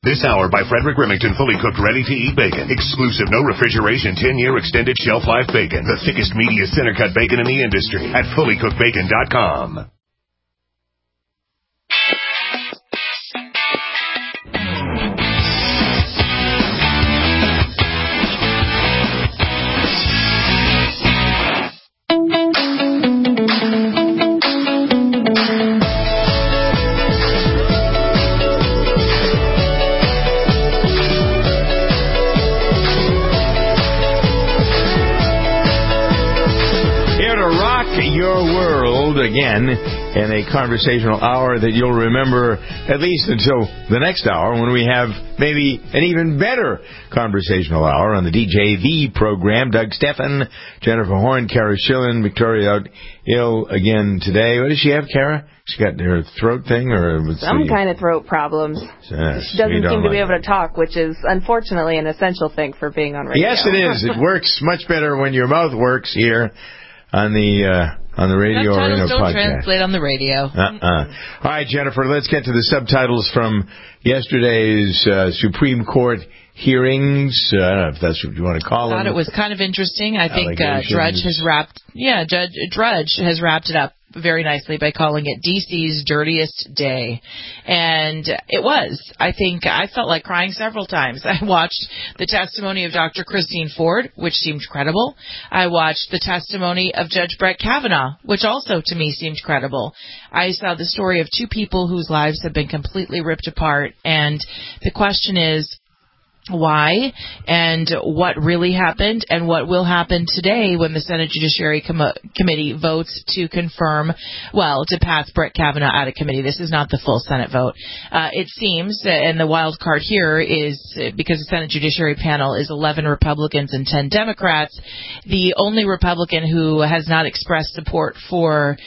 This hour by Frederick Remington, fully cooked, ready-to-eat bacon. Exclusive, no refrigeration, 10-year extended shelf life bacon. The thickest, meatiest, center-cut bacon in the industry at fullycookedbacon.com. Your world again in a conversational hour that you'll remember at least until the next hour when we have maybe an even better conversational hour on the DJV program. Doug Steffen, Jennifer Horn, Kara Schillen, Victoria out ill again today. What does she have, Kara? She got her throat thing or some kind of throat problems. She doesn't seem to be able to talk, which is unfortunately an essential thing for being on radio. Yes, it is. It works much better when your mouth works here on the radio or in a don't podcast. Translate on the radio. All right, Jennifer, let's get to the subtitles from yesterday's Supreme Court hearings. I don't know if that's what you want to call them. I thought it was kind of interesting. I think Drudge has wrapped it up very nicely by calling it DC's dirtiest day. And it was. I felt like crying several times. I watched the testimony of Dr. Christine Ford, which seemed credible. I watched the testimony of Judge Brett Kavanaugh, which also to me seemed credible. I saw the story of two people whose lives have been completely ripped apart. And the question is, why and what really happened and what will happen today when the Senate Judiciary Committee votes to to pass Brett Kavanaugh out of committee. This is not the full Senate vote. It seems, and the wild card here is because the Senate Judiciary panel is 11 Republicans and 10 Democrats, the only Republican who has not expressed support for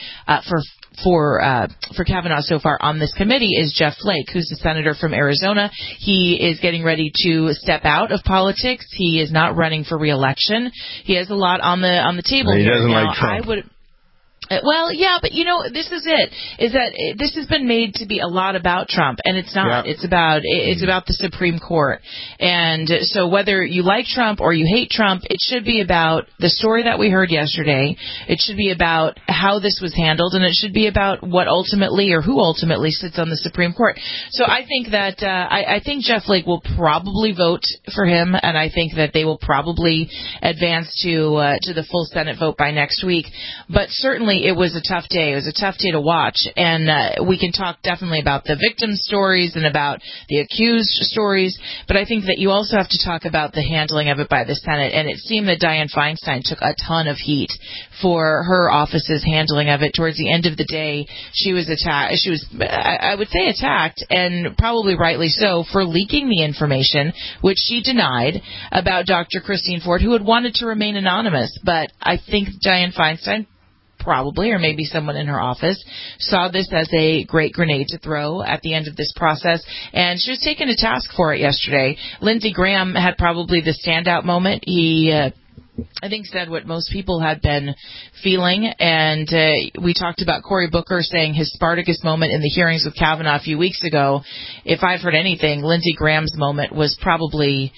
Kavanaugh so far on this committee is Jeff Flake, who's the senator from Arizona. He is getting ready to step out of politics. He is not running for re-election. He has a lot on the table. He doesn't now, like Trump. Well, yeah, but this is it. Is that this has been made to be a lot about Trump, and it's not. Yeah. It's about the Supreme Court. And so whether you like Trump or you hate Trump, it should be about the story that we heard yesterday. It should be about how this was handled, and it should be about what ultimately or who ultimately sits on the Supreme Court. So I think that I think Jeff Flake will probably vote for him, and I think that they will probably advance to the full Senate vote by next week. But certainly it was a tough day. It was a tough day to watch. And we can talk definitely about the victim stories and about the accused stories. But I think that you also have to talk about the handling of it by the Senate. And it seemed that Dianne Feinstein took a ton of heat for her office's handling of it. Towards the end of the day, she was attacked. She was, I would say, attacked, and probably rightly so, for leaking the information, which she denied, about Dr. Christine Ford, who had wanted to remain anonymous. But I think Dianne Feinstein probably, or maybe someone in her office, saw this as a great grenade to throw at the end of this process, and she was taken to task for it yesterday. Lindsey Graham had probably the standout moment. He I think said what most people had been feeling, and we talked about Cory Booker saying his Spartacus moment in the hearings with Kavanaugh a few weeks ago. If I've heard anything, Lindsey Graham's moment was probably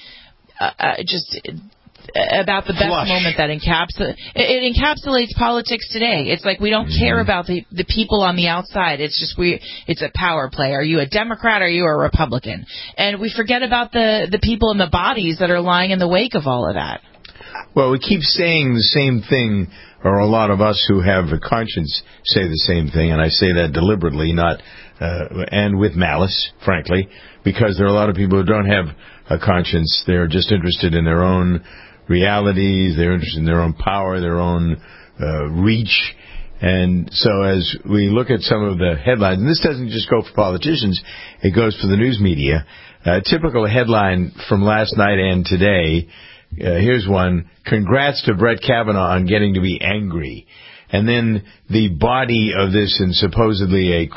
just about the best moment that encapsulates politics today. It's like we don't care about the people on the outside. It's just it's a power play. Are you a Democrat? Are you a Republican? And we forget about the people and the bodies that are lying in the wake of all of that. Well, we keep saying the same thing, or a lot of us who have a conscience say the same thing, and I say that deliberately, not and with malice, frankly, because there are a lot of people who don't have a conscience. They're just interested in their own realities. They're interested in their own power, their own reach. And so as we look at some of the headlines, and this doesn't just go for politicians, it goes for the news media. A typical headline from last night and today, here's one: congrats to Brett Kavanaugh on getting to be angry. And then the body of this, and supposedly a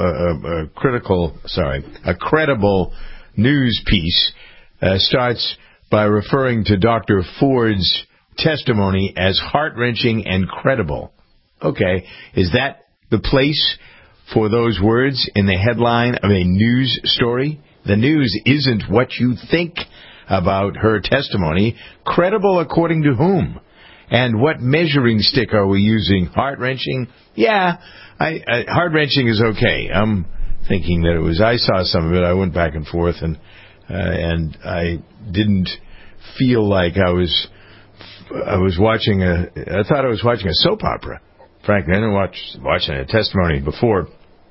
credible news piece, starts by referring to Dr. Ford's testimony as heart-wrenching and credible. Okay, is that the place for those words in the headline of a news story? the news isn't what you think about her testimony. Credible according to whom? And what measuring stick are we using? Heart-wrenching? Yeah, heart-wrenching is okay. I'm thinking that it was, I saw some of it. I went back and forth, and I didn't feel like I was watching I thought I was watching a soap opera. Frankly, I didn't watching a testimony before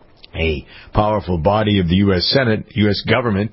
a powerful body of the U.S. Senate, U.S. government,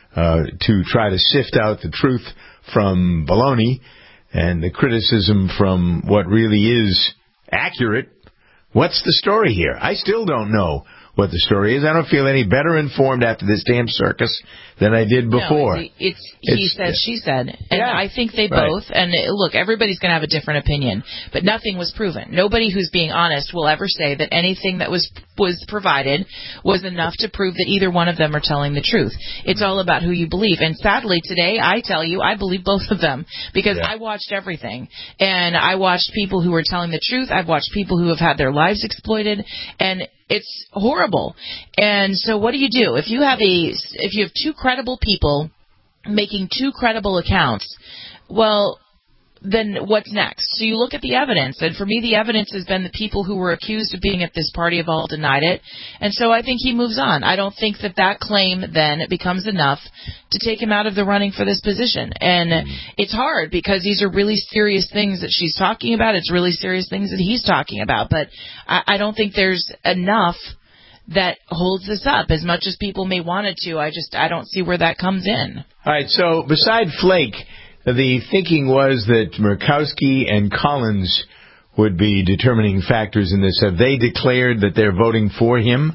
to try to sift out the truth from baloney and the criticism from what really is accurate. What's the story here? I still don't know what the story is. I don't feel any better informed after this damn circus than I did before. No, it's he said, she said. And I think they both, and look, everybody's going to have a different opinion, but nothing was proven. Nobody who's being honest will ever say that anything that was provided was enough to prove that either one of them are telling the truth. It's all about who you believe. And sadly, today, I tell you, I believe both of them, because I watched everything. And I watched people who were telling the truth. I've watched people who have had their lives exploited, and it's horrible. And so what do? If you have two credible people making two credible accounts, well, then what's next? So you look at the evidence, and for me the evidence has been the people who were accused of being at this party have all denied it, and so I think he moves on. I don't think that claim then becomes enough to take him out of the running for this position. And it's hard because these are really serious things that she's talking about. It's really serious things that he's talking about, but I don't think there's enough that holds this up as much as people may want it to. I don't see where that comes in. All right, so beside Flake, the thinking was that Murkowski and Collins would be determining factors in this. Have they declared that they're voting for him?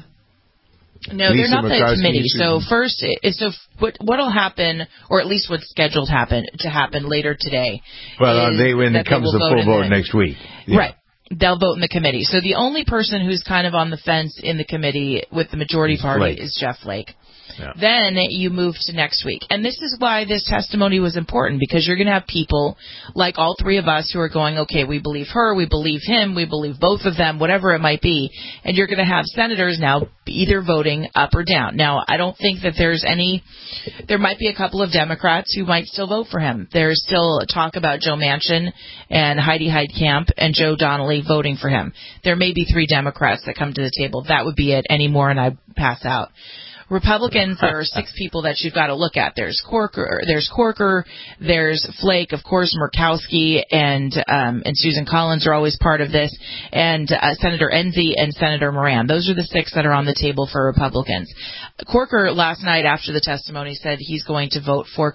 No, they're not the committee. So first, what will happen, or at least what's scheduled to happen later today? Well, when it comes to full vote next week. Yeah. Right. They'll vote in the committee. So the only person who's kind of on the fence in the committee with the majority party is Jeff Flake. Yeah. Then you move to next week. And this is why this testimony was important, because you're going to have people like all three of us who are going, okay, we believe her, we believe him, we believe both of them, whatever it might be. And you're going to have senators now either voting up or down. Now, I don't think that there might be a couple of Democrats who might still vote for him. There's still talk about Joe Manchin and Heidi Heitkamp and Joe Donnelly voting for him. There may be 3 Democrats that come to the table. That would be it. Any more and I pass out. Republicans, there are 6 people that you've got to look at. There's Corker, there's Flake, of course, Murkowski, and Susan Collins are always part of this, and Senator Enzi and Senator Moran. Those are the 6 that are on the table for Republicans. Corker last night after the testimony said he's going to vote for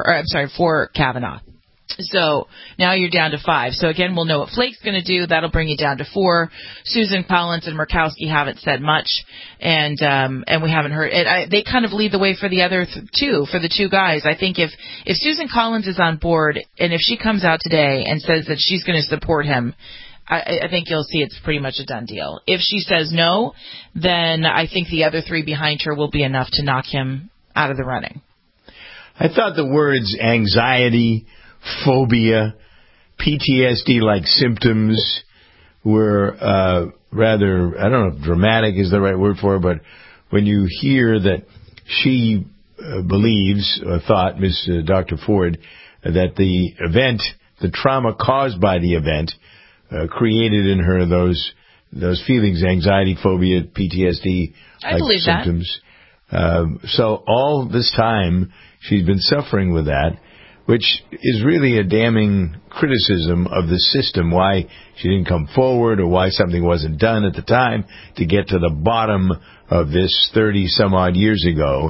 for Kavanaugh. So now you're down to 5. So again, we'll know what Flake's going to do. That'll bring you down to 4. Susan Collins and Murkowski haven't said much, and we haven't heard it. They kind of lead the way for the other 2, for the 2 guys. I think if Susan Collins is on board, and if she comes out today and says that she's going to support him, I think you'll see it's pretty much a done deal. If she says no, then I think the other 3 behind her will be enough to knock him out of the running. I thought the words anxiety, phobia, PTSD-like symptoms were rather, I don't know if dramatic is the right word for it, but when you hear that she believes, or thought, Dr. Ford, that the event, the trauma caused by the event, created in her those feelings, anxiety, phobia, PTSD-like symptoms. So all this time, she's been suffering with that, which is really a damning criticism of the system, why she didn't come forward or why something wasn't done at the time to get to the bottom of this 30-some-odd years ago.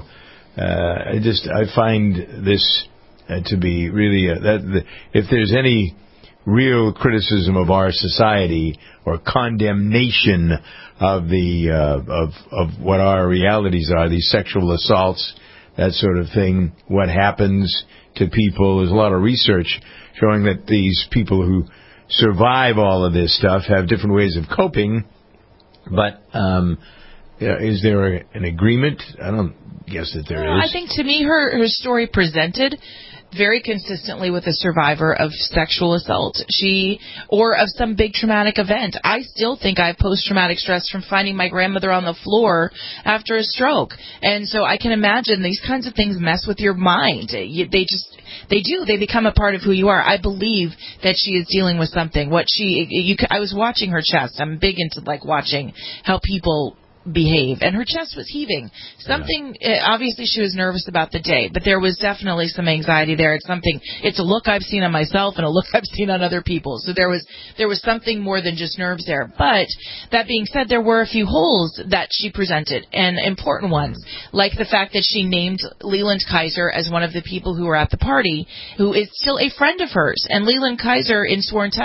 I find this to be really, if there's any real criticism of our society or condemnation of of what our realities are, these sexual assaults, that sort of thing, what happens to people. There's a lot of research showing that these people who survive all of this stuff have different ways of coping. But is there an agreement? I don't guess that there is. I think to me her story presented very consistently with a survivor of sexual assault. Or of some big traumatic event. I still think I have post-traumatic stress from finding my grandmother on the floor after a stroke. And so I can imagine these kinds of things mess with your mind. They do. They become a part of who you are. I believe that she is dealing with something. I was watching her chest. I'm big into watching how people behave, and her chest was heaving. Obviously she was nervous about the day, but there was definitely some anxiety there. It's a look I've seen on myself and a look I've seen on other people. So there was something more than just nerves there. But that being said, there were a few holes that she presented, and important ones, like the fact that she named Leland Kaiser as one of the people who were at the party, who is still a friend of hers. And Leland Kaiser, in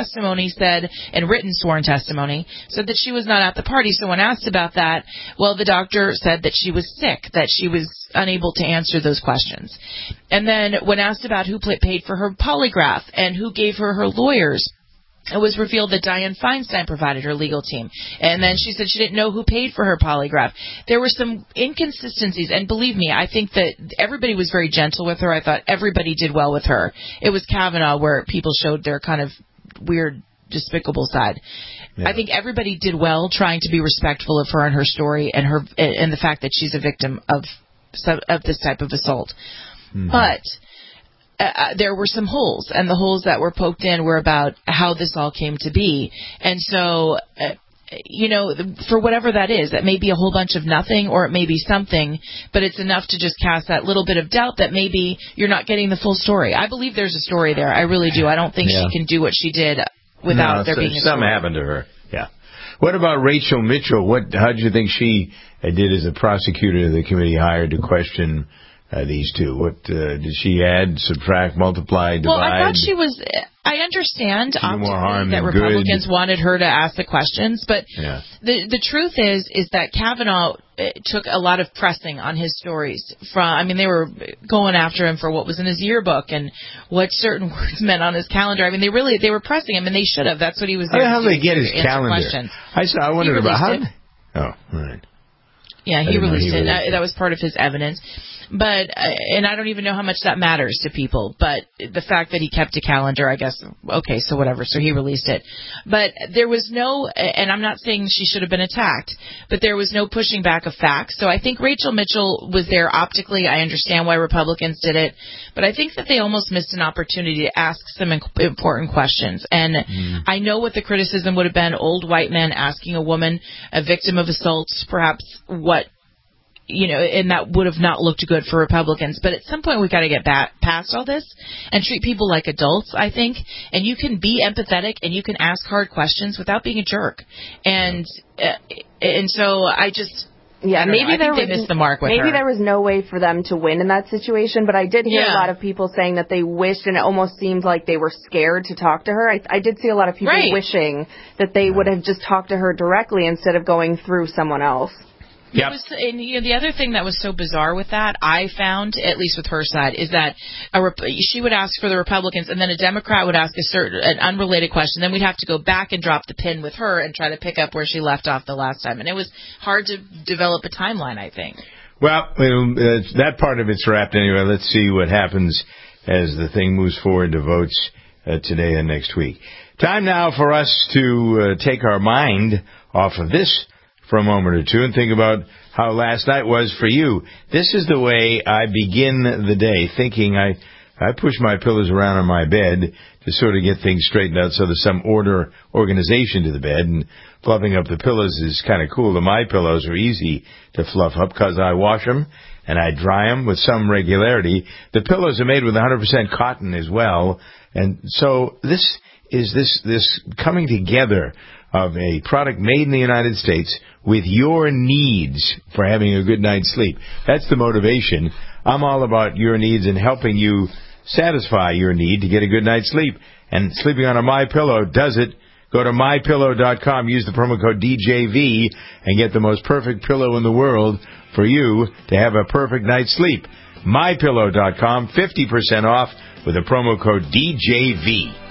written sworn testimony, said that she was not at the party. So when asked about that, well, the doctor said that she was sick, that she was unable to answer those questions. And then when asked about who paid for her polygraph and who gave her lawyers, it was revealed that Dianne Feinstein provided her legal team. And then she said she didn't know who paid for her polygraph. There were some inconsistencies, and believe me, I think that everybody was very gentle with her. I thought everybody did well with her. It was Kavanaugh where people showed their kind of weird, despicable side. Yeah. I think everybody did well trying to be respectful of her and her story and the fact that she's a victim of this type of assault. Mm-hmm. But there were some holes, and the holes that were poked in were about how this all came to be. And so, for whatever that is, that may be a whole bunch of nothing or it may be something, but it's enough to just cast that little bit of doubt that maybe you're not getting the full story. I believe there's a story there. I really do. I don't think she can do what she did without there being a story. Something happened to her. Yeah. What about Rachel Mitchell? How do you think she did as a prosecutor the committee hired to question these two? What did she add, subtract, multiply, divide? Well, I thought she was. I understand that Republicans wanted her to ask the questions, but the truth is that Kavanaugh took a lot of pressing on his stories. They were going after him for what was in his yearbook and what certain words meant on his calendar. They were pressing him, and they should have. That's what he was there to do. How did they get his calendar? Questions. I wondered about how. Oh, all right. Yeah, he released it. That was part of his evidence. But, and I don't even know how much that matters to people, but the fact that he kept a calendar, I guess, okay, so whatever, so he released it. But there was no, and I'm not saying she should have been attacked, but there was no pushing back of facts. So I think Rachel Mitchell was there optically. I understand why Republicans did it, but I think that they almost missed an opportunity to ask some important questions. And I know what the criticism would have been, old white men asking a woman, a victim of assault, perhaps and that would have not looked good for Republicans. But at some point, we've got to get past all this and treat people like adults, I think. And you can be empathetic and you can ask hard questions without being a jerk. And so I just... Yeah, maybe they missed the mark with her. Maybe there was no way for them to win in that situation, but I did hear a lot of people saying that they wished, and it almost seemed like they were scared to talk to her. I did see a lot of people wishing that they would have just talked to her directly instead of going through someone else. Yep. The other thing that was so bizarre with that, I found, at least with her side, is that she would ask for the Republicans, and then a Democrat would ask an unrelated question. Then we'd have to go back and drop the pin with her and try to pick up where she left off the last time. And it was hard to develop a timeline, I think. Well, that part of it's wrapped anyway. Let's see what happens as the thing moves forward to votes today and next week. Time now for us to take our mind off of this for a moment or two and think about how last night was for you. This is the way I begin the day, thinking I push my pillows around on my bed to sort of get things straightened out so there's some organization to the bed, and fluffing up the pillows is kind of cool. My pillows are easy to fluff up because I wash them and I dry them with some regularity. The pillows are made with 100% cotton as well, and so this is this coming together of a product made in the United States with your needs for having a good night's sleep. That's the motivation. I'm all about your needs and helping you satisfy your need to get a good night's sleep. And sleeping on a MyPillow does it. Go to MyPillow.com, use the promo code DJV, and get the most perfect pillow in the world for you to have a perfect night's sleep. MyPillow.com, 50% off with the promo code DJV.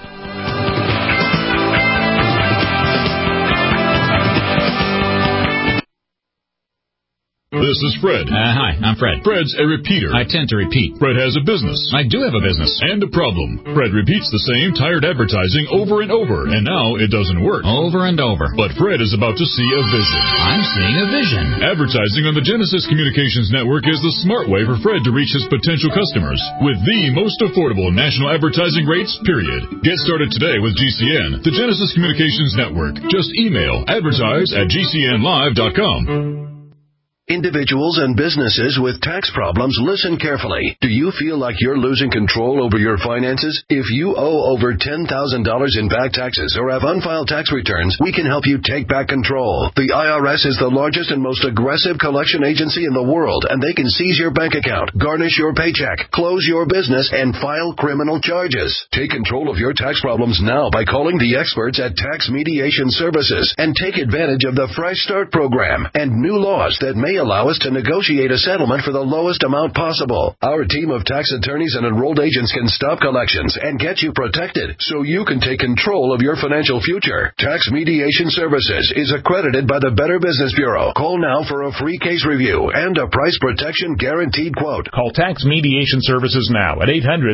This is Fred. Hi, I'm Fred. Fred's a repeater. I tend to repeat. Fred has a business. I do have a business. And a problem. Fred repeats the same tired advertising over and over, and now it doesn't work. Over and over. But Fred is about to see a vision. I'm seeing a vision. Advertising on the Genesis Communications Network is the smart way for Fred to reach his potential customers with the most affordable national advertising rates, period. Get started today with GCN, the Genesis Communications Network. Just email advertise@gcnlive.com. Individuals and businesses with tax problems, listen carefully. Do you feel like you're losing control over your finances? If you owe over $10,000 in back taxes or have unfiled tax returns, we can help you take back control. The IRS is the largest and most aggressive collection agency in the world, and they can seize your bank account, garnish your paycheck, close your business, and file criminal charges. Take control of your tax problems now by calling the experts at Tax Mediation Services and take advantage of the Fresh Start program and new laws that may allow us to negotiate a settlement for the lowest amount possible. Our team of tax attorneys and enrolled agents can stop collections and get you protected so you can take control of your financial future. Tax Mediation Services is accredited by the Better Business Bureau. Call now for a free case review and a price protection guaranteed quote. Call Tax Mediation Services now at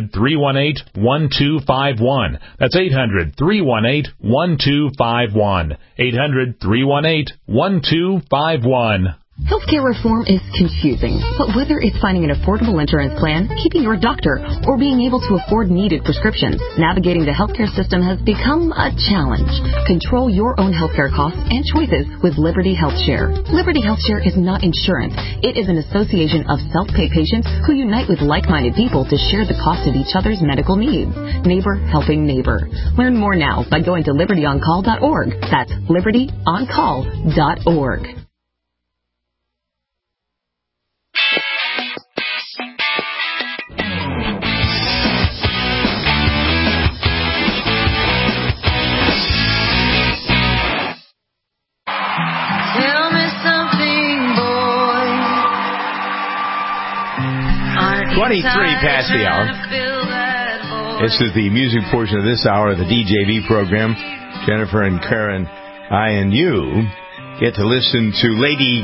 800-318-1251. That's 800-318-1251. 800-318-1251. Healthcare reform is confusing, but whether it's finding an affordable insurance plan, keeping your doctor, or being able to afford needed prescriptions, navigating the healthcare system has become a challenge. Control your own healthcare costs and choices with Liberty HealthShare. Liberty HealthShare is not insurance. It is an association of self-pay patients who unite with like-minded people to share the cost of each other's medical needs. Neighbor helping neighbor. Learn more now by going to libertyoncall.org. That's libertyoncall.org. Tell me something, boy. 23 past the hour. This is the music portion of this hour of the DJV program. Jennifer and Karen, I and you get to listen to Lady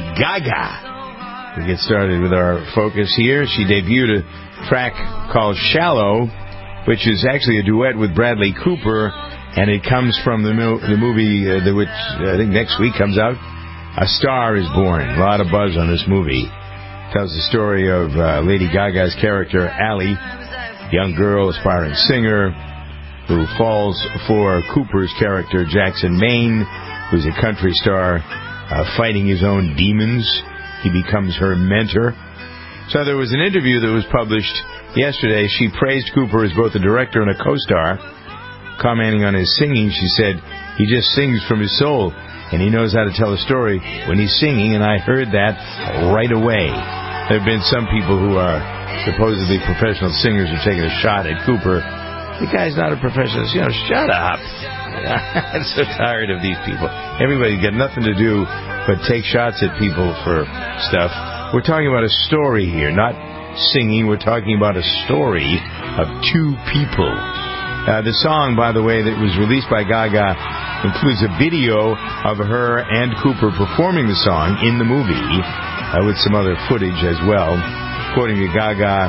Gaga. We get started with our focus here. She debuted a track called Shallow, which is actually a duet with Bradley Cooper, and it comes from the movie which I think next week comes out. A Star is Born. A lot of buzz on this movie. Tells the story of Lady Gaga's character, Allie, young girl, aspiring singer, who falls for Cooper's character, Jackson Maine, who's a country star, fighting his own demons. He becomes her mentor. So there was an interview that was published yesterday. She praised Cooper as both a director and a co-star. Commenting on his singing, she said, he just sings from his soul, and he knows how to tell a story when he's singing, and I heard that right away. There have been some people who are supposedly professional singers who are taking a shot at Cooper. The guy's not a professional. Shut up. I'm so tired of these people. Everybody's got nothing to do but take shots at people for stuff. We're talking about a story here, not singing. We're talking about a story of two people. The song, by the way, that was released by Gaga includes a video of her and Cooper performing the song in the movie with some other footage as well. According to Gaga,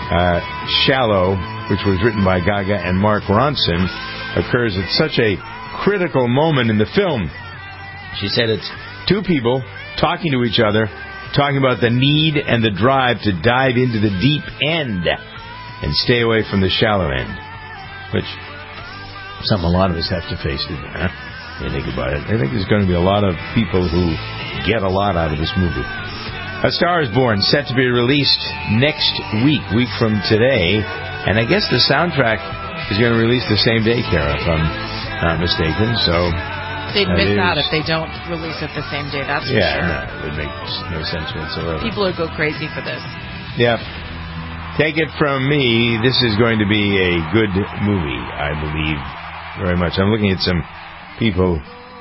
Shallow, which was written by Gaga and Mark Ronson, occurs at such a critical moment in the film. She said it's two people talking to each other, talking about the need and the drive to dive into the deep end and stay away from the shallow end. Which, something a lot of us have to face, isn't it? Huh? You think about it. I think there's going to be a lot of people who get a lot out of this movie. A Star is Born, set to be released next week from today. And I guess the soundtrack is going to release the same day, Kara, if I'm not mistaken. So they'd miss out if they don't release it the same day, that's for sure. Yeah, no, it would make no sense whatsoever. People would go crazy for this. Yeah. Take it from me, this is going to be a good movie, I believe, very much. I'm looking at some people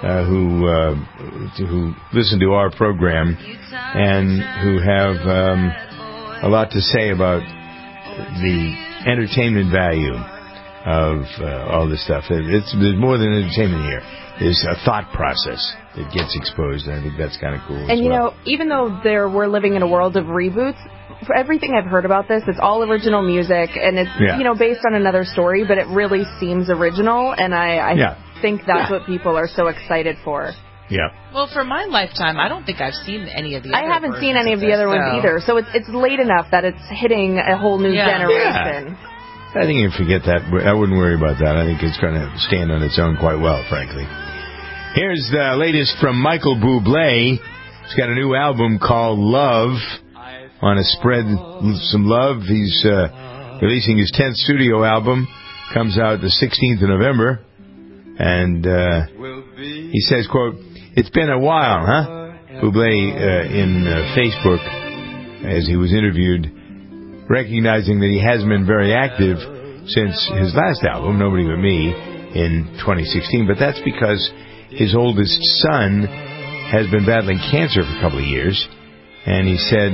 who listen to our program and who have a lot to say about the entertainment value of all this stuff. There's more than entertainment here. There's a thought process it gets exposed. I think that's kind of cool. And, you know, even though we're living in a world of reboots, for everything I've heard about this, it's all original music, and it's, you know, based on another story, but it really seems original, and I think that's what people are so excited for. Yeah. Well, for my lifetime, I don't think I've seen any of the other I haven't seen any of the other ones either, so it's late enough that it's hitting a whole new generation. I think you forget that. I wouldn't worry about that. I think it's going to stand on its own quite well, frankly. Here's the latest from Michael Bublé. He's got a new album called Love. Want to spread some love? He's releasing his 10th studio album. Comes out the 16th of November. And he says, quote, "It's been a while, huh?" Bublé in Facebook, as he was interviewed, recognizing that he hasn't been very active since his last album, Nobody But Me, in 2016. But that's because his oldest son has been battling cancer for a couple of years. And he said,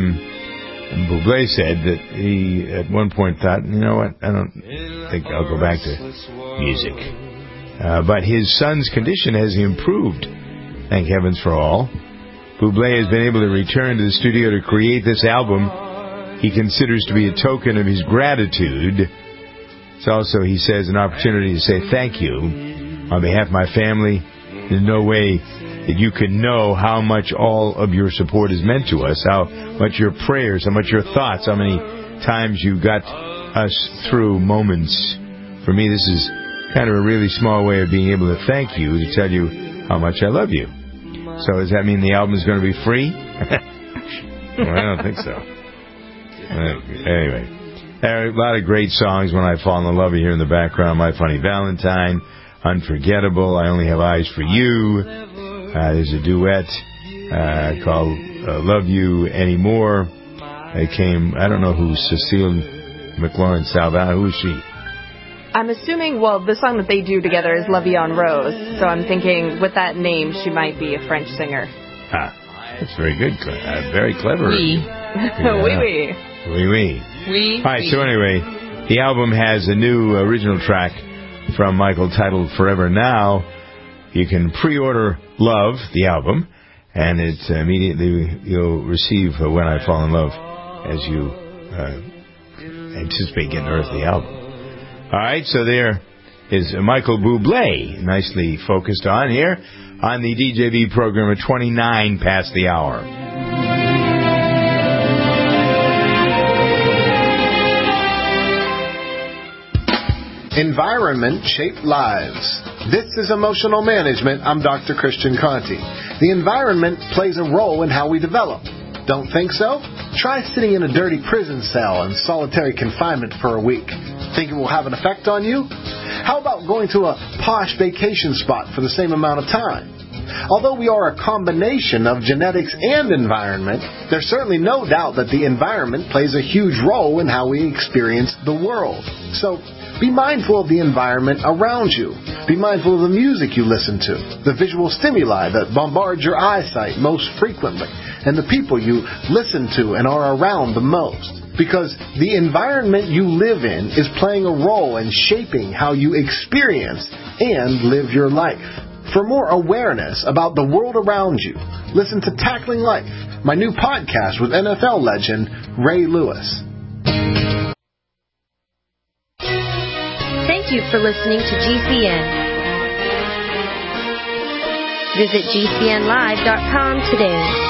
Bublé said that he at one point thought, you know what, I don't think I'll go back to music. But his son's condition has improved, thank heavens for all. Bublé has been able to return to the studio to create this album he considers to be a token of his gratitude. It's also, he says, an opportunity to say thank you on behalf of my family. There's no way that you can know how much all of your support has meant to us, how much your prayers, how much your thoughts, how many times you got us through moments. For me, this is kind of a really small way of being able to thank you, to tell you how much I love you. So does that mean the album is going to be free? Well, I don't think so. Anyway, there are a lot of great songs. When I Fall in Love, you hear in the background My Funny Valentine, Unforgettable, I Only Have Eyes for You. There's a duet called Love You Anymore. It came, I don't know who Cecile McLaurin Salvant, who is she? I'm assuming, well, the song that they do together is La Vie en Rose, so I'm thinking with that name, she might be a French singer. That's very good. Very clever. Oui. Oui, oui. Oui, oui. Oui. All right, so anyway, the album has a new original track from Michael titled Forever Now. You can pre-order Love, the album, and it immediately you'll receive When I Fall in Love as you anticipate getting the album. All right, so there is Michael Bublé, nicely focused on here on the DJB program at 29 past the hour. Environment-shaped lives. This is Emotional Management. I'm Dr. Christian Conti. The environment plays a role in how we develop. Don't think so? Try sitting in a dirty prison cell in solitary confinement for a week. Think it will have an effect on you? How about going to a posh vacation spot for the same amount of time? Although we are a combination of genetics and environment, there's certainly no doubt that the environment plays a huge role in how we experience the world. So, be mindful of the environment around you. Be mindful of the music you listen to, the visual stimuli that bombard your eyesight most frequently, and the people you listen to and are around the most. Because the environment you live in is playing a role in shaping how you experience and live your life. For more awareness about the world around you, listen to Tackling Life, my new podcast with NFL legend Ray Lewis. Thank you for listening to GCN. Visit GCNlive.com today.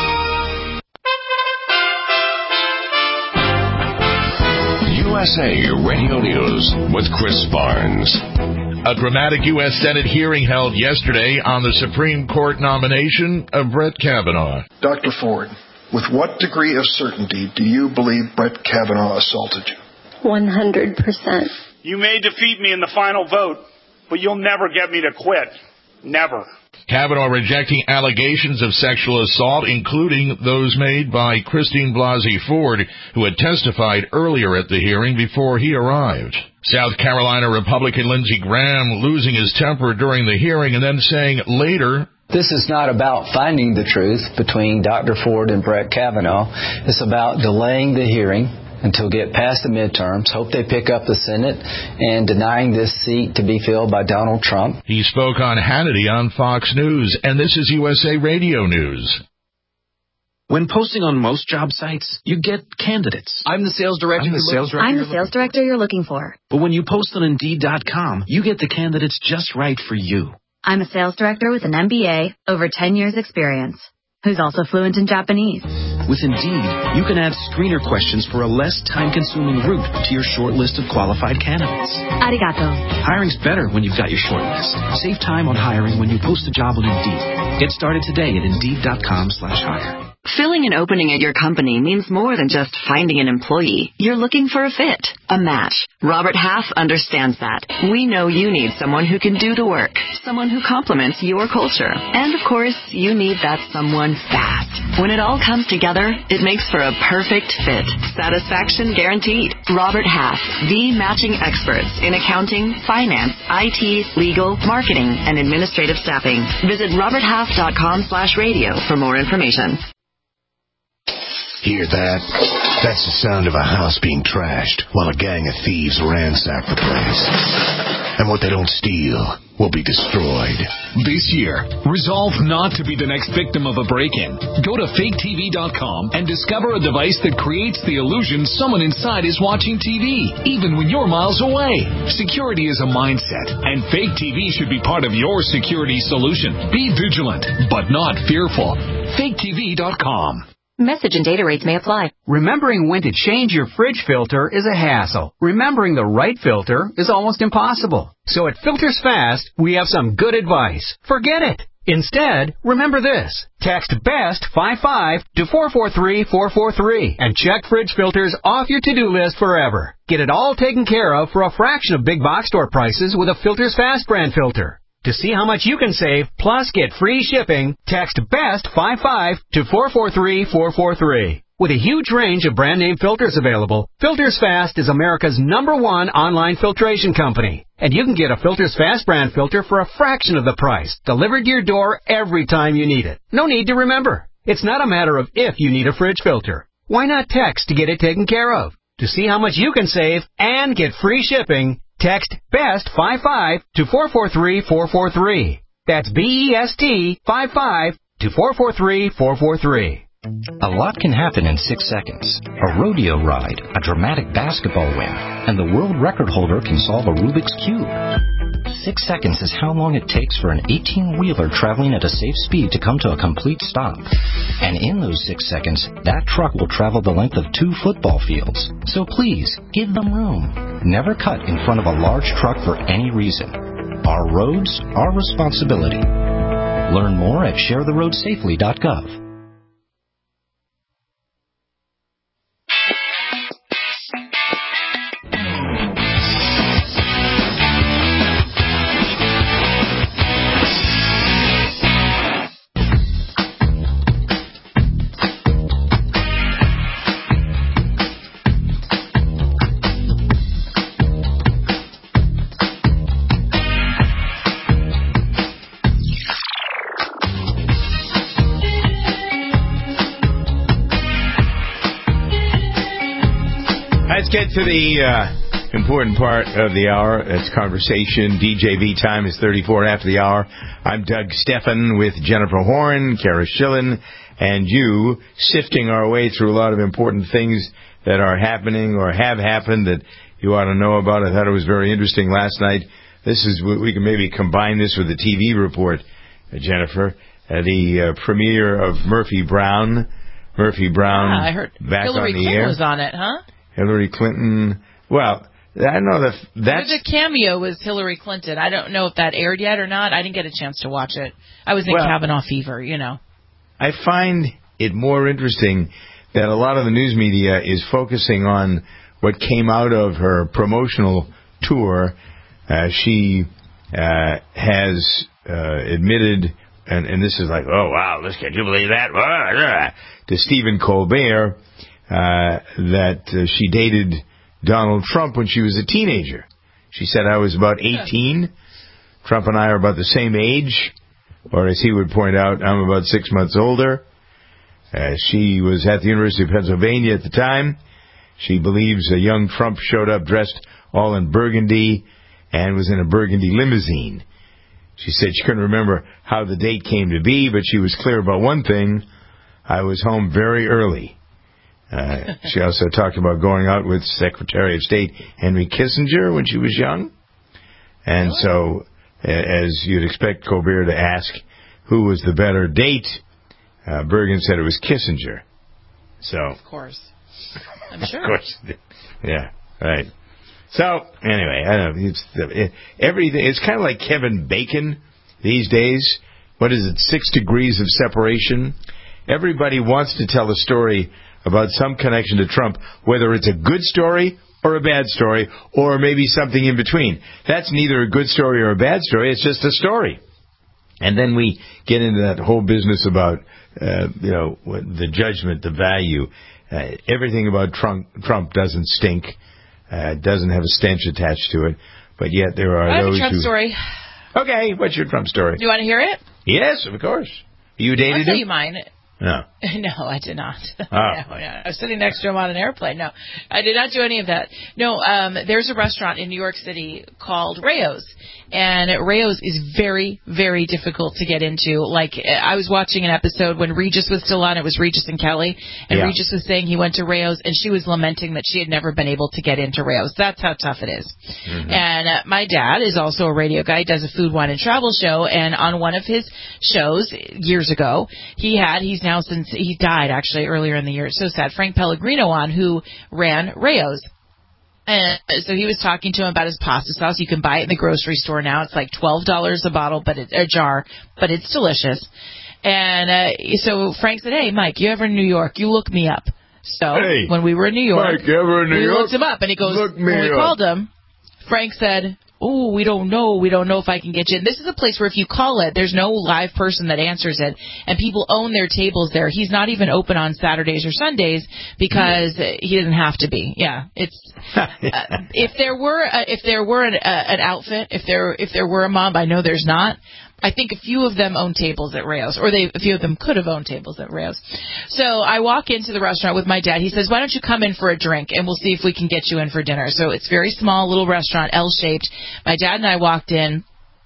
USA Radio News with Chris Barnes. A dramatic U.S. Senate hearing held yesterday on the Supreme Court nomination of Brett Kavanaugh. Dr. Ford, with what degree of certainty do you believe Brett Kavanaugh assaulted you? 100%. You may defeat me in the final vote, but you'll never get me to quit. Never. Kavanaugh rejecting allegations of sexual assault, including those made by Christine Blasey Ford, who had testified earlier at the hearing before he arrived. South Carolina Republican Lindsey Graham losing his temper during the hearing and then saying later, "This is not about finding the truth between Dr. Ford and Brett Kavanaugh. It's about delaying the hearing until get past the midterms, hope they pick up the Senate, and denying this seat to be filled by Donald Trump. He spoke on Hannity on Fox News, and this is USA Radio News. When posting on most job sites, you get candidates. I'm the sales director. I'm the sales director you're looking for. But when you post on Indeed.com, you get the candidates just right for you. I'm a sales director with an MBA, over 10 years experience, who's also fluent in Japanese. With Indeed, you can add screener questions for a less time-consuming route to your short list of qualified candidates. Arigato. Hiring's better when you've got your short list. Save time on hiring when you post a job on Indeed. Get started today at Indeed.com/hire. Filling an opening at your company means more than just finding an employee. You're looking for a fit, a match. Robert Half understands that. We know you need someone who can do the work, someone who complements your culture. And, of course, you need that someone fast. When it all comes together, it makes for a perfect fit. Satisfaction guaranteed. Robert Half, the matching experts in accounting, finance, IT, legal, marketing, and administrative staffing. Visit roberthalf.com/radio for more information. Hear that? That's the sound of a house being trashed while a gang of thieves ransack the place. And what they don't steal will be destroyed. This year, resolve not to be the next victim of a break-in. Go to faketv.com and discover a device that creates the illusion someone inside is watching TV, even when you're miles away. Security is a mindset, and Fake TV should be part of your security solution. Be vigilant, but not fearful. faketv.com. Message and data rates may apply. Remembering when to change your fridge filter is a hassle. Remembering the right filter is almost impossible. So at Filters Fast, we have some good advice. Forget it. Instead, remember this. Text BEST55 to 443-443 and check fridge filters off your to-do list forever. Get it all taken care of for a fraction of big box store prices with a Filters Fast brand filter. To see how much you can save, plus get free shipping, text BEST55 to 443-443. With a huge range of brand name filters available, Filters Fast is America's #1 online filtration company. And you can get a Filters Fast brand filter for a fraction of the price, delivered to your door every time you need it. No need to remember. It's not a matter of if you need a fridge filter. Why not text to get it taken care of? To see how much you can save and get free shipping, text BEST55 to 443-443. That's BEST55 to 443-443. A lot can happen in 6 seconds. A rodeo ride, a dramatic basketball win, and the world record holder can solve a Rubik's Cube. 6 seconds is how long it takes for an 18-wheeler traveling at a safe speed to come to a complete stop. And in those 6 seconds, that truck will travel the length of 2 football fields. So please, give them room. Never cut in front of a large truck for any reason. Our roads, our responsibility. Learn more at sharetheroadsafely.gov. Get to the important part of the hour. It's conversation. DJV time is 34 after the hour. I'm Doug Steffen with Jennifer Horn, Kara Schillen, and you, sifting our way through a lot of important things that are happening or have happened that you ought to know about. I thought it was very interesting last night. This is, we can maybe combine this with the TV report, Jennifer. The premiere of Murphy Brown. Murphy Brown, I heard back Hillary on the Clinton air. was on it, huh? Hillary Clinton. Well, I know that's... The cameo was Hillary Clinton. I don't know if that aired yet or not. I didn't get a chance to watch it. I was in Kavanaugh fever, you know. I find it more interesting that a lot of the news media is focusing on what came out of her promotional tour. She has admitted, and this is like, oh, wow, can you believe that? To Stephen Colbert, that she dated Donald Trump when she was a teenager. She said, I was about 18. Trump and I are about the same age. Or as he would point out, I'm about 6 months older. She was at the University of Pennsylvania at the time. She believes a young Trump showed up dressed all in burgundy and was in a burgundy limousine. She said she couldn't remember how the date came to be, but she was clear about one thing. I was home very early. She also talked about going out with Secretary of State Henry Kissinger when she was young. And so, as you'd expect Colbert to ask who was the better date, Bergen said it was Kissinger. So, of course. I'm sure. Of course. Yeah, right. So, anyway, I don't know. Everything. It's kind of like Kevin Bacon these days. What is it, 6 degrees of separation? Everybody wants to tell a story about some connection to Trump, whether it's a good story or a bad story, or maybe something in between. That's neither a good story or a bad story. It's just a story. And then we get into that whole business about, the judgment, the value. Everything about Trump doesn't stink. Doesn't have a stench attached to it. But yet there are I have those a Trump story. Okay, what's your Trump story? Do you want to hear it? Yes, of course. You dated him? I'll tell you mine. No. No, I did not. Oh. No. I was sitting next to him on an airplane. No, I did not do any of that. No, there's a restaurant in New York City called Rayo's. And Rayo's is very, very difficult to get into. Like, I was watching an episode when Regis was still on. It was Regis and Kelly. And Regis was saying he went to Rayo's, and she was lamenting that she had never been able to get into Rayo's. That's how tough it is. Mm-hmm. And my dad is also a radio guy. He does a food, wine, and travel show. And on one of his shows years ago, he's now since he died, actually, earlier in the year. It's so sad. Frank Pellegrino on, who ran Rayo's. And so he was talking to him about his pasta sauce. You can buy it in the grocery store now. It's like $12 a bottle, a jar, but it's delicious. And so Frank said, "Hey, Mike, you ever in New York? You look me up." So when we were in New York, Mike, ever in New York? Looked him up, and he goes, when we called him, Frank said, "Oh, we don't know. We don't know if I can get you in." This is a place where if you call it, there's no live person that answers it, and people own their tables there. He's not even open on Saturdays or Sundays because he doesn't have to be. Yeah, it's if there were an outfit, if there were a mob, I know there's not. I think a few of them own tables at Rayo's, or a few of them could have owned tables at Rayo's. So I walk into the restaurant with my dad. He says, "Why don't you come in for a drink, and we'll see if we can get you in for dinner." So it's very small, little restaurant, L-shaped. My dad and I walked in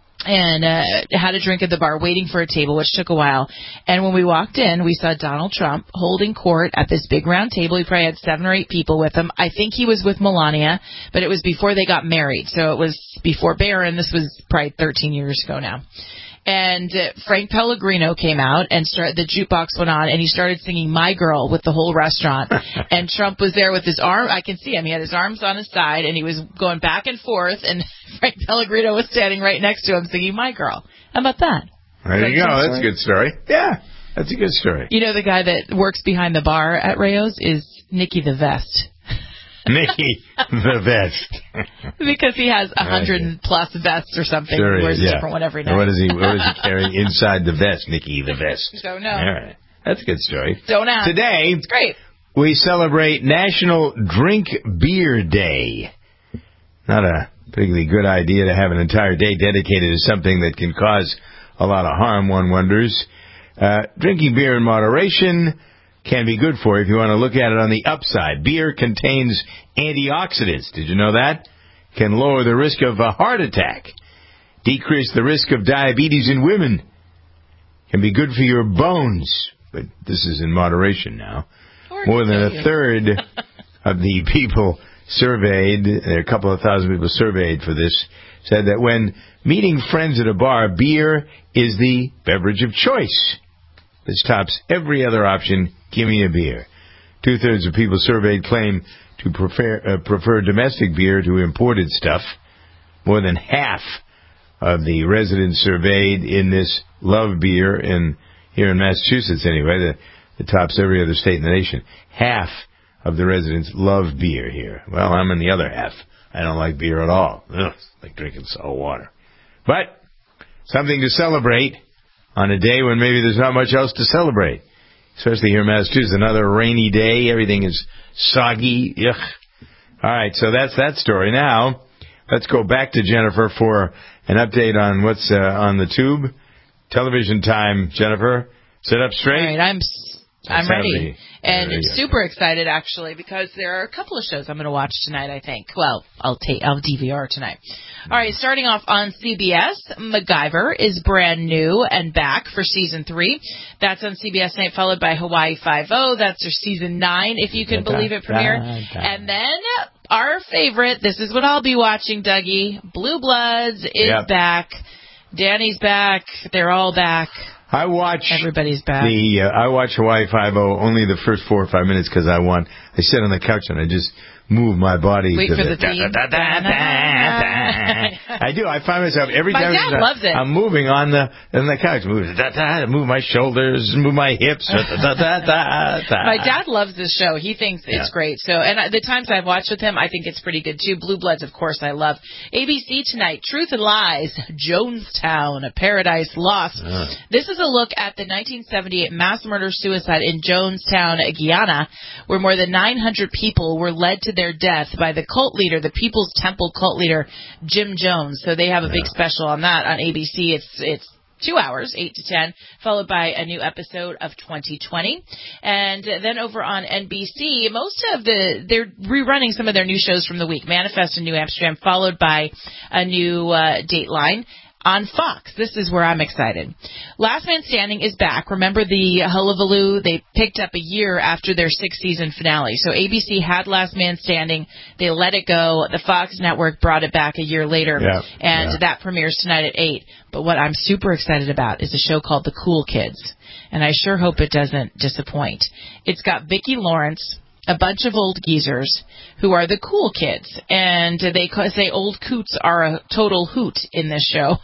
and had a drink at the bar, waiting for a table, which took a while. And when we walked in, we saw Donald Trump holding court at this big round table. He probably had 7 or 8 people with him. I think he was with Melania, but it was before they got married. So it was before Barron. This was probably 13 years ago now. And Frank Pellegrino came out, and the jukebox went on, and he started singing "My Girl" with the whole restaurant. And Trump was there with his arm. I can see him. He had his arms on his side, and he was going back and forth, and Frank Pellegrino was standing right next to him singing "My Girl." How about that? There you go. That's a good story. Yeah, that's a good story. You know, the guy that works behind the bar at Rayo's is Nikki the Vest. Nikki the Vest. Because he has 100+ vests or something. Sure, he wears a different one every night. What does he carry inside the vest, Nikki the Vest? Don't know. All right. That's a good story. Don't ask. Today, it's great. We celebrate National Drink Beer Day. Not a particularly good idea to have an entire day dedicated to something that can cause a lot of harm, one wonders. Drinking beer in moderation can be good for you if you want to look at it on the upside. Beer contains antioxidants. Did you know that? Can lower the risk of a heart attack. Decrease the risk of diabetes in women. Can be good for your bones. But this is in moderation now. More than a third of the people surveyed, there are a couple of thousand people surveyed for this, said that when meeting friends at a bar, beer is the beverage of choice. This tops every other option. Give me a beer. 2/3 of people surveyed claim to prefer domestic beer to imported stuff. More than half of the residents surveyed in this love beer, here in Massachusetts anyway, that tops every other state in the nation. Half of the residents love beer here. Well, I'm in the other half. I don't like beer at all. Ugh, it's like drinking salt water. But something to celebrate on a day when maybe there's not much else to celebrate. Especially here in Massachusetts, another rainy day. Everything is soggy. Ugh. All right, so that's that story. Now, let's go back to Jennifer for an update on what's on the tube. Television time, Jennifer. Sit up straight. All right, I'm ready. And super excited, actually, because there are a couple of shows I'm going to watch tonight, I think. Well, I'll DVR tonight. All right, starting off on CBS, MacGyver is brand new and back for Season 3. That's on CBS tonight, followed by Hawaii Five-0. That's their Season 9, if you can believe it, premiere. And then our favorite, this is what I'll be watching, Dougie, Blue Bloods is back. Danny's back. They're all back. Everybody's back. I watch Hawaii Five-0 only the first 4 or 5 minutes because I sit on the couch and I just move my body. Wait for the theme. I do. I find myself every time loves it. I'm moving on the couch, move my shoulders, move my hips. My dad loves this show. He thinks it's great. So, and the times I've watched with him, I think it's pretty good too. Blue Bloods, of course, I love. ABC tonight, Truth and Lies, Jonestown, A Paradise Lost. This is a look at the 1978 mass murder-suicide in Jonestown, Guyana, where more than 900 people were led to their death by the cult leader, the People's Temple cult leader, Jim Jones. So they have a big special on that on ABC. It's 2 hours, 8 to 10, followed by a new episode of 2020. And then over on NBC, they're rerunning some of their new shows from the week. Manifest in New Amsterdam, followed by a new Dateline. On Fox, this is where I'm excited. Last Man Standing is back. Remember the hullabaloo? They picked up a year after their 6th season finale. So ABC had Last Man Standing. They let it go. The Fox network brought it back a year later. And that premieres tonight at 8. But what I'm super excited about is a show called The Cool Kids. And I sure hope it doesn't disappoint. It's got Vicki Lawrence, a bunch of old geezers who are the cool kids. And they say old coots are a total hoot in this show.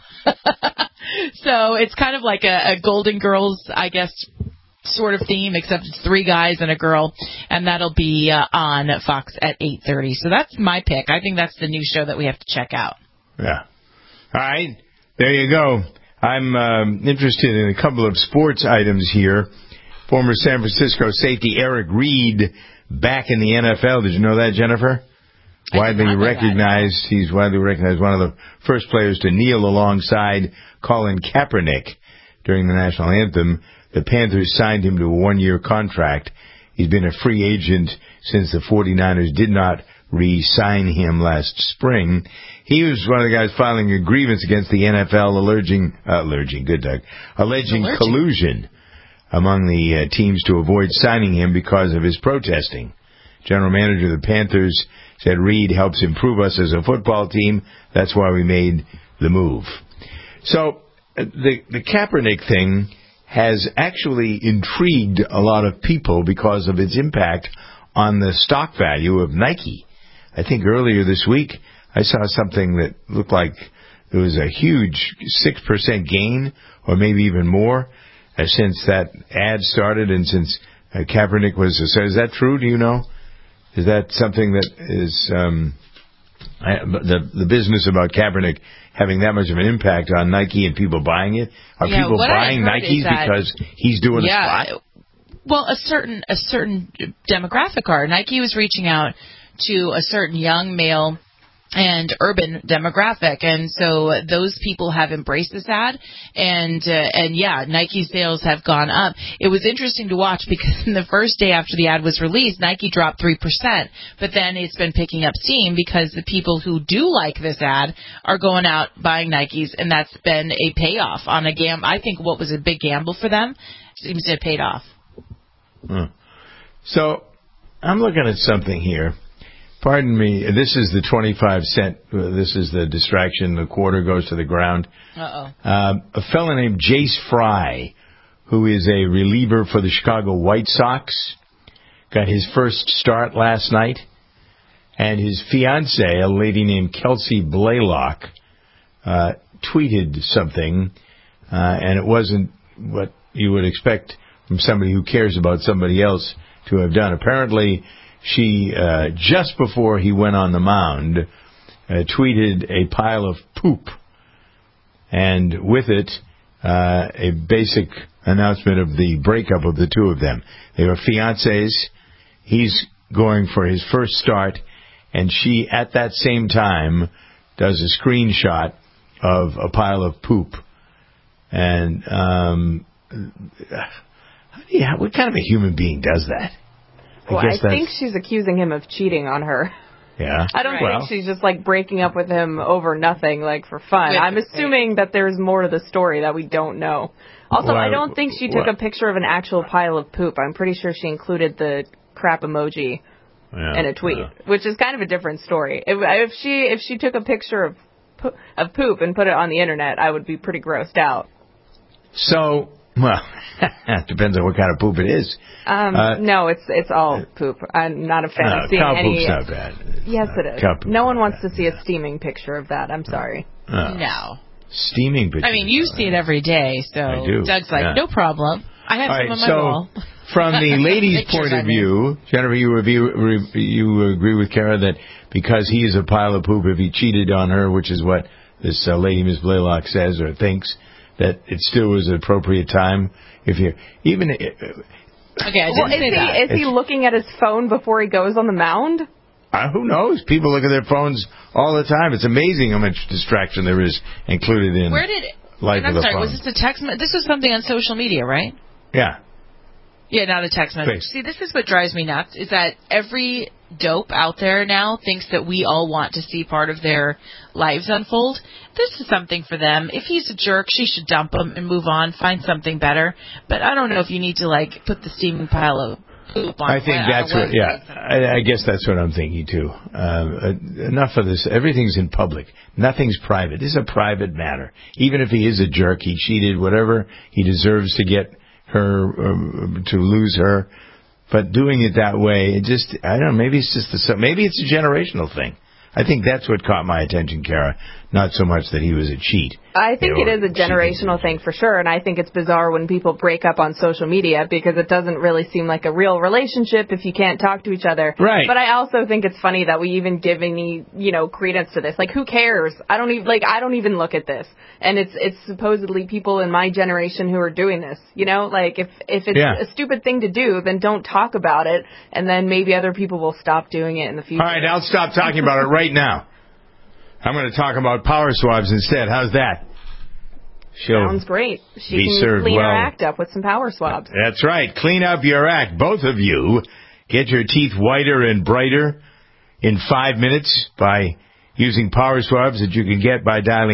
So it's kind of like a Golden Girls, I guess, sort of theme, except it's 3 guys and a girl. And that'll be on Fox at 8:30. So that's my pick. I think that's the new show that we have to check out. Yeah. All right. There you go. I'm interested in a couple of sports items here. Former San Francisco safety Eric Reed back in the NFL. Did you know that, Jennifer? He's widely recognized, one of the first players to kneel alongside Colin Kaepernick during the national anthem. The Panthers signed him to a 1-year contract. He's been a free agent since the 49ers did not re-sign him last spring. He was one of the guys filing a grievance against the NFL alleging collusion among the teams to avoid signing him because of his protesting. General manager of the Panthers said Reed helps improve us as a football team. That's why we made the move. So the Kaepernick thing has actually intrigued a lot of people because of its impact on the stock value of Nike. I think earlier this week I saw something that looked like there was a huge 6% gain, or maybe even more, since that ad started and since Kaepernick was. So is that true? Do you know? Is that something that is the business about Kaepernick having that much of an impact on Nike and people buying it? Are people buying Nikes because he's doing a spot? Well, a certain demographic are. Nike was reaching out to a certain young male and urban demographic, and so those people have embraced this ad, and Nike sales have gone up. It was interesting to watch because in the first day after the ad was released, Nike dropped 3%, but then it's been picking up steam because the people who do like this ad are going out buying Nikes, and that's been a payoff on a I think what was a big gamble for them seems to have paid off. So I'm looking at something here. Pardon me, this is the 25 cent, this is the distraction, the quarter goes to the ground. A fellow named Jace Fry, who is a reliever for the Chicago White Sox, got his first start last night, and his fiancée, a lady named Kelsey Blaylock, tweeted something, and it wasn't what you would expect from somebody who cares about somebody else to have done. Apparently, she, just before he went on the mound, tweeted a pile of poop. And with it, a basic announcement of the breakup of the two of them. They were fiancés. He's going for his first start, and she, at that same time, does a screenshot of a pile of poop. And Yeah, what kind of a human being does that? I think she's accusing him of cheating on her. Yeah. I don't think she's just like breaking up with him over nothing, like for fun. I'm assuming that there's more to the story that we don't know. Also, I don't think she took a picture of an actual pile of poop. I'm pretty sure she included the crap emoji in a tweet, which is kind of a different story. If she took a picture of poop and put it on the internet, I would be pretty grossed out. So, well, it depends on what kind of poop it is. No, it's all poop. I'm not a fan of seeing cow any. Poop's not bad. Yes, it is. No one wants to see a steaming picture of that. I'm sorry. No. Steaming picture. I mean, you see it every day, so I do. Doug's like, no problem. I have some on my wall. From the lady's point of view, Jennifer, you agree with Kara that because he is a pile of poop, if he cheated on her, which is what this lady, Ms. Blaylock, says or thinks, that it still was an appropriate time. If you even okay, I didn't say that. Is he looking at his phone before he goes on the mound? Who knows? People look at their phones all the time. It's amazing how much distraction there is included in life of the phone. Was this a text? This was something on social media, right? Yeah. Yeah, not a text message. See, this is what drives me nuts, is that every dope out there now thinks that we all want to see part of their lives unfold. This is something for them. If he's a jerk, she should dump him and move on, find something better. But I don't know if you need to, like, put the steaming pile of poop on. I think that's what, I guess that's what I'm thinking, too. Enough of this. Everything's in public. Nothing's private. This is a private matter. Even if he is a jerk, he cheated, whatever, he deserves to get her, to lose her. But doing it that way, I don't know, maybe it's a generational thing. I think that's what caught my attention, Kara. Not so much that he was a cheat. I think it is a generational thing for sure, and I think it's bizarre when people break up on social media because it doesn't really seem like a real relationship if you can't talk to each other. Right. But I also think it's funny that we even give any, credence to this. Like, who cares? I don't even look at this. And it's supposedly people in my generation who are doing this. Like, if it's a stupid thing to do, then don't talk about it, and then maybe other people will stop doing it in the future. All right, I'll stop talking about it right now. I'm going to talk about power swabs instead. How's that? Sounds great. She can clean her act up with some power swabs. That's right. Clean up your act. Both of you get your teeth whiter and brighter in 5 minutes by using power swabs that you can get by dialing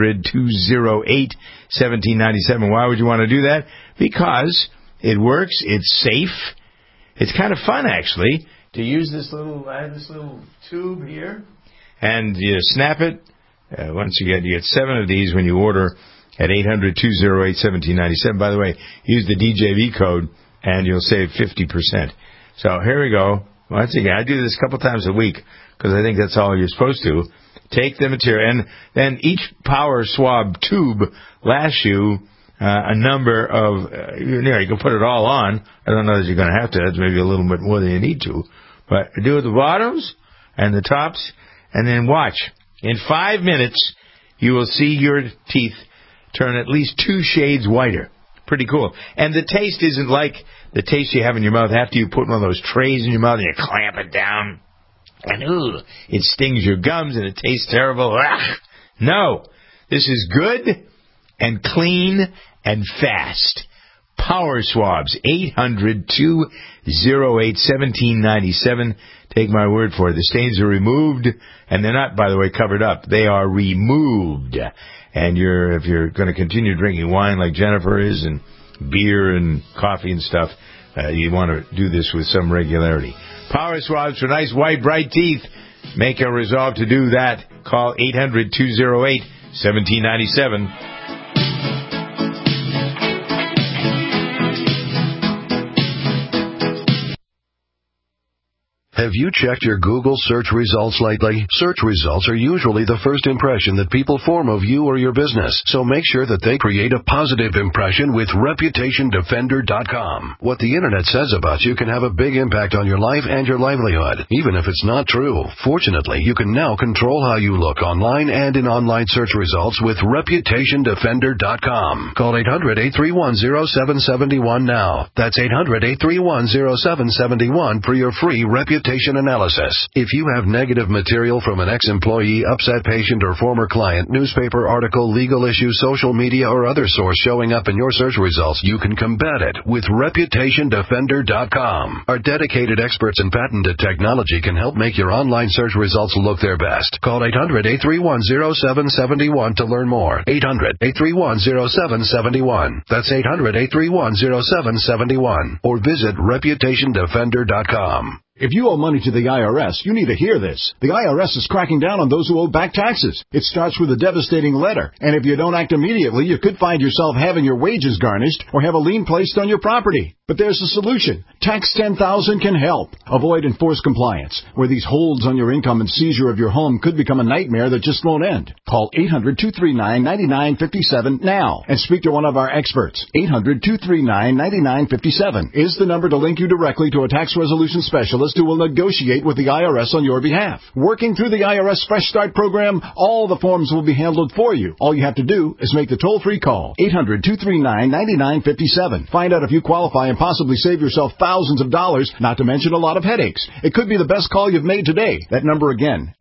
800-208-1797. Why would you want to do that? Because it works. It's safe. It's kind of fun, actually, to use this little tube here. And you snap it. Once you get 7 of these when you order at 800-208-1797. By the way, use the DJV code and you'll save 50%. So here we go. Once again, I do this a couple times a week because I think that's all you're supposed to. Take the material, and then each power swab tube lasts you a number of, you can put it all on. I don't know that you're going to have to. That's maybe a little bit more than you need to. But do it the bottoms and the tops. And then watch. In 5 minutes, you will see your teeth turn at least 2 shades whiter. Pretty cool. And the taste isn't like the taste you have in your mouth after you put one of those trays in your mouth and you clamp it down. And, it stings your gums and it tastes terrible. No. This is good and clean and fast. Power swabs. 800-208-1797. Take my word for it. The stains are removed, and they're not, by the way, covered up. They are removed. And if you're going to continue drinking wine like Jennifer is, and beer and coffee and stuff, you want to do this with some regularity. Power swabs for nice, white, bright teeth. Make a resolve to do that. Call 800-208-1797. Have you checked your Google search results lately? Search results are usually the first impression that people form of you or your business, so make sure that they create a positive impression with ReputationDefender.com. What the Internet says about you can have a big impact on your life and your livelihood, even if it's not true. Fortunately, you can now control how you look online and in online search results with ReputationDefender.com. Call 800-831-0771 now. That's 800-831-0771 for your free reputation reputation analysis. If you have negative material from an ex-employee, upset patient, or former client, newspaper article, legal issue, social media, or other source showing up in your search results, you can combat it with ReputationDefender.com. Our dedicated experts in patented technology can help make your online search results look their best. Call 800-831-0771 to learn more. 800-831-0771. That's 800-831-0771. Or visit ReputationDefender.com. If you owe money to the IRS, you need to hear this. The IRS is cracking down on those who owe back taxes. It starts with a devastating letter, and if you don't act immediately, you could find yourself having your wages garnished or have a lien placed on your property. But there's a solution. Tax 10,000 can help. Avoid enforced compliance, where these holds on your income and seizure of your home could become a nightmare that just won't end. Call 800-239-9957 now and speak to one of our experts. 800-239-9957 is the number to link you directly to a tax resolution specialist who will negotiate with the IRS on your behalf. Working through the IRS Fresh Start program, all the forms will be handled for you. All you have to do is make the toll-free call. 800-239-9957. Find out if you qualify and possibly save yourself thousands of dollars, not to mention a lot of headaches. It could be the best call you've made today. That number again,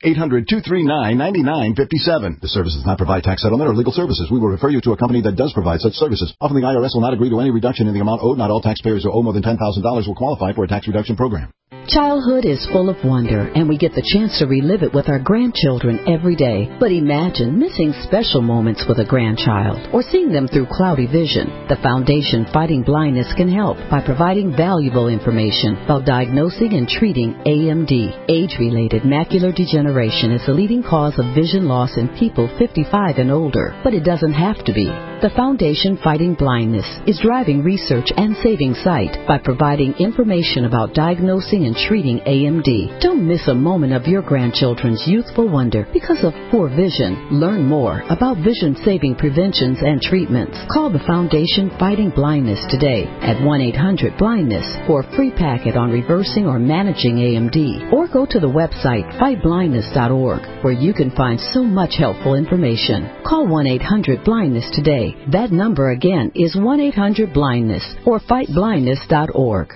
800-239-9957. The service does not provide tax settlement or legal services. We will refer you to a company that does provide such services. Often the IRS will not agree to any reduction in the amount owed. Not all taxpayers who owe more than $10,000 will qualify for a tax reduction program. Childhood is full of wonder, and we get the chance to relive it with our grandchildren every day. But imagine missing special moments with a grandchild or seeing them through cloudy vision. The Foundation Fighting Blindness can help by providing valuable information about diagnosing and treating AMD. Age-related macular degeneration is the leading cause of vision loss in people 55 and older, but it doesn't have to be. The Foundation Fighting Blindness is driving research and saving sight by providing information about diagnosing and treating AMD. Don't miss a moment of your grandchildren's youthful wonder because of poor vision. Learn more about vision-saving preventions and treatments. Call the Foundation Fighting Blindness today at 1-800-BLINDNESS for a free packet on reversing or managing AMD. Or go to the website fightblindness.org where you can find so much helpful information. Call 1-800-BLINDNESS today. That number again is 1-800-BLINDNESS or fightblindness.org.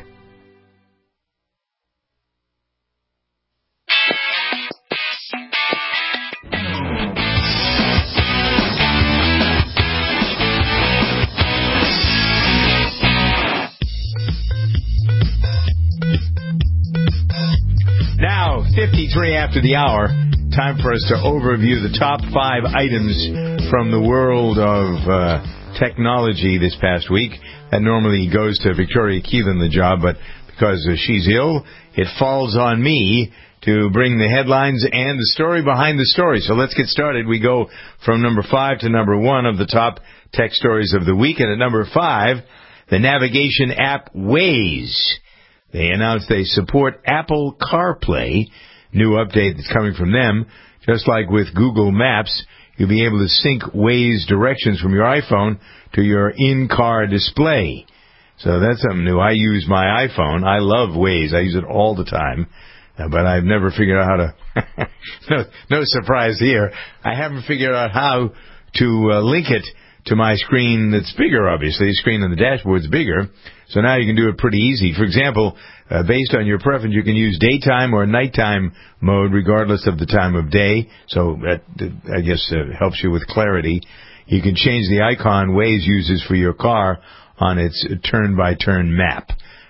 Now, 53 after the hour, time for us to overview the top 5 items from the world of technology this past week. That normally goes to Victoria Keelan, the job, but because she's ill, it falls on me to bring the headlines and the story behind the story. So let's get started. We go from number 5 to number 1 of the top tech stories of the week. And at number 5, the navigation app Waze. They announced they support Apple CarPlay. New update that's coming from them. Just like with Google Maps, you'll be able to sync Waze directions from your iPhone to your in-car display. So that's something new. I use my iPhone. I love Waze. I use it all the time. But I've never figured out how to... no surprise here. I haven't figured out how to link it to my screen that's bigger, obviously. The screen on the dashboard's bigger. So now you can do it pretty easy. For example, based on your preference, you can use daytime or nighttime mode regardless of the time of day. So that, I guess, helps you with clarity. You can change the icon Waze uses for your car on its turn-by-turn map.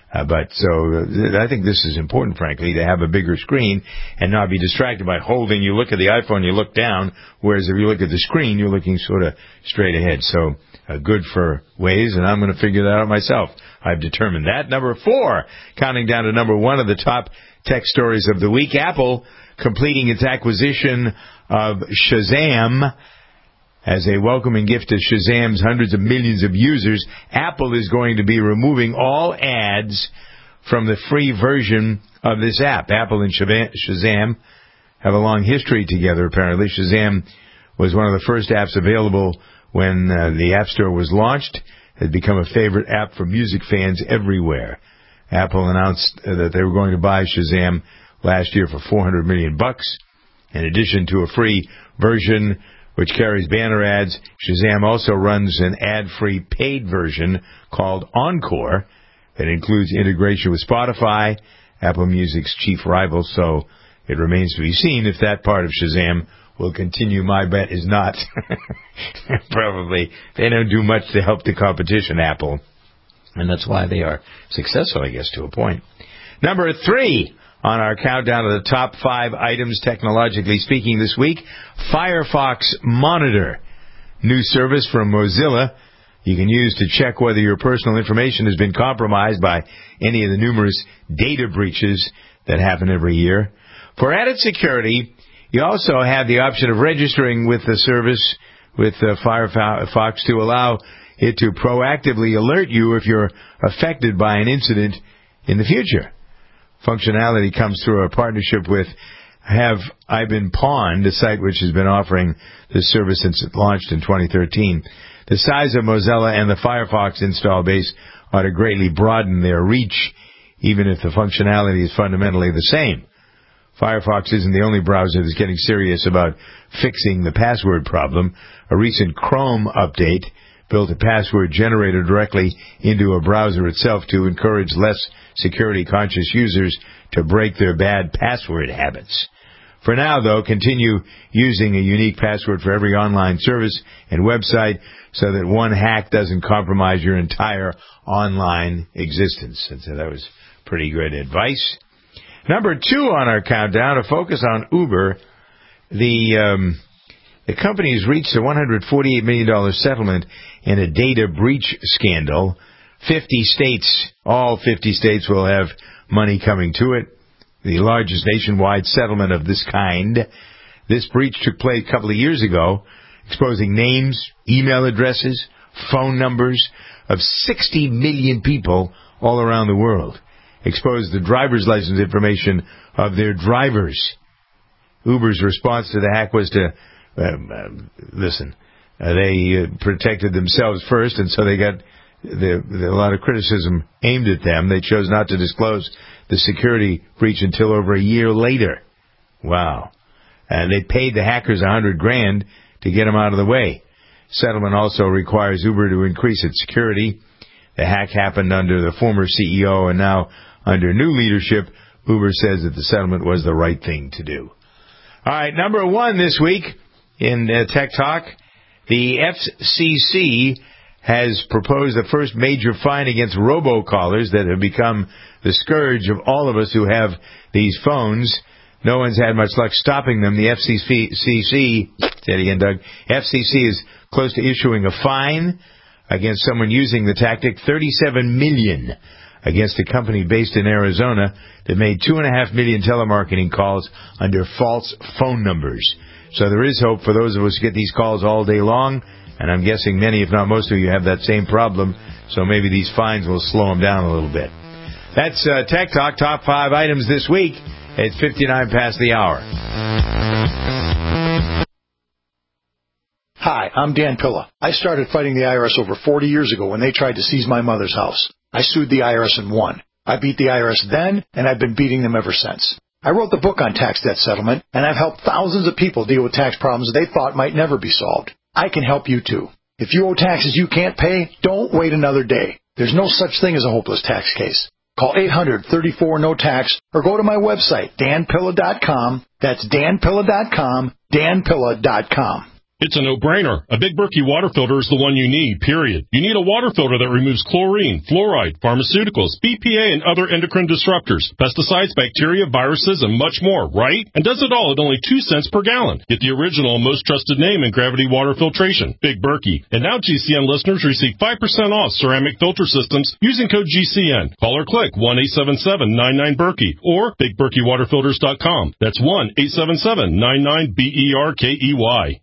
I think this is important, frankly, to have a bigger screen and not be distracted by holding. You look at the iPhone, you look down, whereas if you look at the screen, you're looking sort of straight ahead. So good for Waze, and I'm going to figure that out myself. I've determined that. Number 4, counting down to number 1 of the top tech stories of the week, Apple completing its acquisition of Shazam. As a welcoming gift to Shazam's hundreds of millions of users, Apple is going to be removing all ads from the free version of this app. Apple and Shazam have a long history together, apparently. Shazam was one of the first apps available when the App Store was launched. It had become a favorite app for music fans everywhere. Apple announced that they were going to buy Shazam last year for $400 million. In addition to a free version which carries banner ads, Shazam also runs an ad-free paid version called Encore that includes integration with Spotify, Apple Music's chief rival, so it remains to be seen if that part of Shazam will continue. My bet is not. Probably. They don't do much to help the competition, Apple. And that's why they are successful, I guess, to a point. Number 3 on our countdown of the top 5 items technologically speaking this week, Firefox Monitor. New service from Mozilla you can use to check whether your personal information has been compromised by any of the numerous data breaches that happen every year. For added security, you also have the option of registering with the service with Firefox to allow it to proactively alert you if you're affected by an incident in the future. Functionality comes through a partnership with Have I Been Pawned, a site which has been offering this service since it launched in 2013. The size of Mozilla and the Firefox install base ought to greatly broaden their reach, even if the functionality is fundamentally the same. Firefox isn't the only browser that's getting serious about fixing the password problem. A recent Chrome update built a password generator directly into a browser itself to encourage less security-conscious users to break their bad password habits. For now, though, continue using a unique password for every online service and website so that one hack doesn't compromise your entire online existence. And so that was pretty good advice. Number 2 on our countdown, a focus on Uber. The company has reached a $148 million settlement in a data breach scandal. 50 states, all 50 states will have money coming to it. The largest nationwide settlement of this kind. This breach took place a couple of years ago, exposing names, email addresses, phone numbers of 60 million people all around the world. Exposed the driver's license information of their drivers. Uber's response to the hack was to, they protected themselves first, and so they got a lot of criticism aimed at them. They chose not to disclose the security breach until over a year later. Wow. And they paid the hackers $100,000 to get them out of the way. Settlement also requires Uber to increase its security. The hack happened under the former CEO, and now under new leadership, Uber says that the settlement was the right thing to do. All right, number 1 this week in Tech Talk, the FCC has proposed the first major fine against robocallers that have become the scourge of all of us who have these phones. No one's had much luck stopping them. The FCC, say it again, Doug, FCC is close to issuing a fine against someone using the tactic, $37 million, against a company based in Arizona that made 2.5 million telemarketing calls under false phone numbers. So there is hope for those of us who get these calls all day long, and I'm guessing many, if not most of you, have that same problem, so maybe these fines will slow them down a little bit. That's Tech Talk, top 5 items this week. It's 59 past the hour. Hi, I'm Dan Pilla. I started fighting the IRS over 40 years ago when they tried to seize my mother's house. I sued the IRS and won. I beat the IRS then, and I've been beating them ever since. I wrote the book on tax debt settlement, and I've helped thousands of people deal with tax problems they thought might never be solved. I can help you too. If you owe taxes you can't pay, don't wait another day. There's no such thing as a hopeless tax case. Call 800-34-NO-TAX or go to my website, danpilla.com. That's danpilla.com, danpilla.com. It's a no-brainer. A Big Berkey water filter is the one you need, period. You need a water filter that removes chlorine, fluoride, pharmaceuticals, BPA, and other endocrine disruptors, pesticides, bacteria, viruses, and much more, right? And does it all at only 2 cents per gallon. Get the original and most trusted name in gravity water filtration, Big Berkey. And now GCN listeners receive 5% off ceramic filter systems using code GCN. Call or click 1-877-99-BERKEY or BigBerkeyWaterFilters.com. That's 1-877-99-BERKEY.